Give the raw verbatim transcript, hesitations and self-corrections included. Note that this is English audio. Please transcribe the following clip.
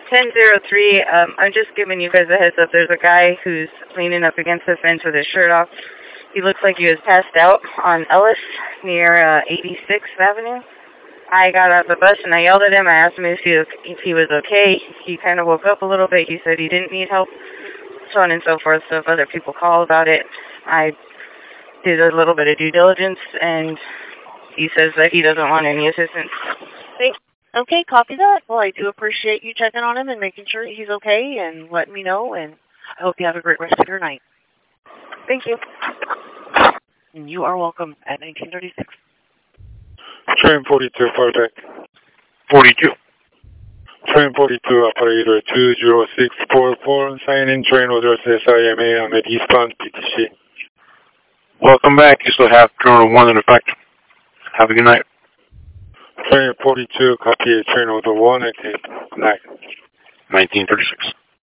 ten oh three, um, I'm just giving you guys a heads up. There's a guy who's leaning up against the fence with his shirt off. He looks like he was passed out on Ellis near uh, eighty-sixth Avenue. I got out of the bus and I yelled at him. I asked him if he, if he was okay. He kind of woke up a little bit. He said he didn't need help, so on and so forth. So if other people call about it, I did a little bit of due diligence, and he says that he doesn't want any assistance. Thanks. Okay, copy that. Well, I do appreciate you checking on him and making sure he's okay and letting me know, and I hope you have a great rest of your night. Thank you. And you are welcome at nineteen thirty-six. Train forty-two, Fartec. forty-two. Train forty-two, operator two zero six four four, sign in train order S I M A, I'm at eastbound P T C. Welcome back. You still have Terminal one in effect. Have a good night. Train forty-two, copy train order one, exit. Good night. nineteen thirty-six.